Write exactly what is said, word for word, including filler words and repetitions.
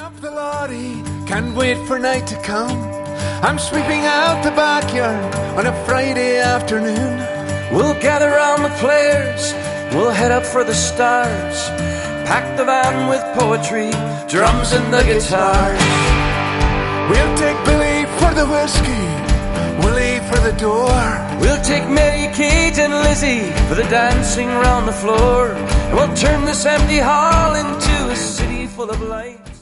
up the lorry, can't wait for night to come. I'm sweeping out the backyard on a Friday afternoon. We'll gather round the players, we'll head up for the stars. Pack the van with poetry, drums and the guitars. We'll take Billy for the whiskey, Willie for the door. We'll take Mary Kate and Lizzie for the dancing round the floor. And we'll turn this empty hall into a city full of lights.